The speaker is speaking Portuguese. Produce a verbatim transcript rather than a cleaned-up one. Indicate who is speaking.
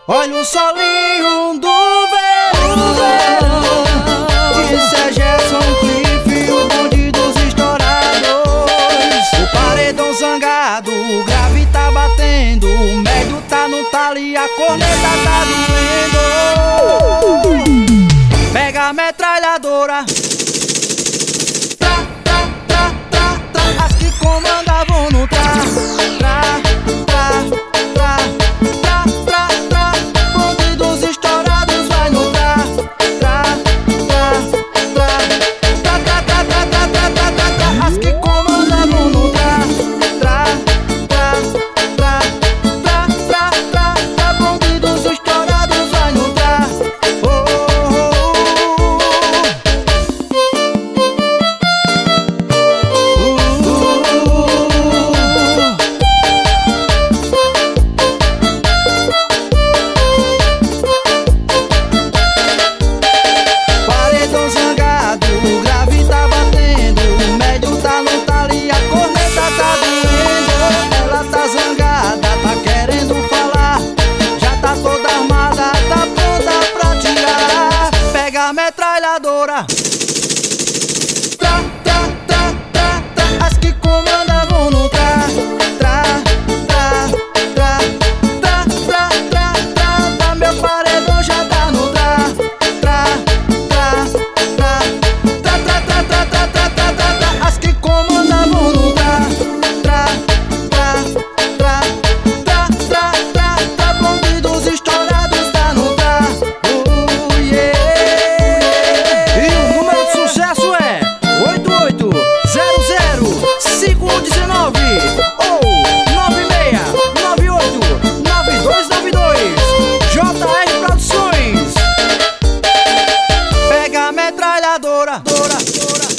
Speaker 1: Olha o solinho do verão. Isso é Gerson Cliff, o bonde dos estourados. O paredão zangado, o grave tá batendo, o médio tá no tali, a corneta tá doendo. Pega a metralhadora, tra, tra, tra, tra, tra. As que comandavam no tra, tra, tra, tra, tra, tra, tra. Bonde dos estourados vai no tra, tra, tra, tra, tra, tra, tra, tra, tra, tra, tra, tra, tra. As que comandavam no tra, tra, tra, tra, tra, tra, tra, tra. Bonde dos estourados vai no tra. Oh, oh, metralhadora, tra, tra, tra, tra, tra. As que comandavam no tra, tra, tra, tra, tra, tra, tra, tra, tra. Meu paredão já tá no tra, tra, tra, tra, tra, tra, tra, tra, tra, tra, tra, tra, tra. As que comandavam no tra, tra, tra, tra, tra, tra, tra, tra. Bonde dos estourados tá no tra. Oh, yeah. cinco um nove ou nove seis nove oito nove dois nove dois. J R Produções. Pega a metralhadora, dora, dora.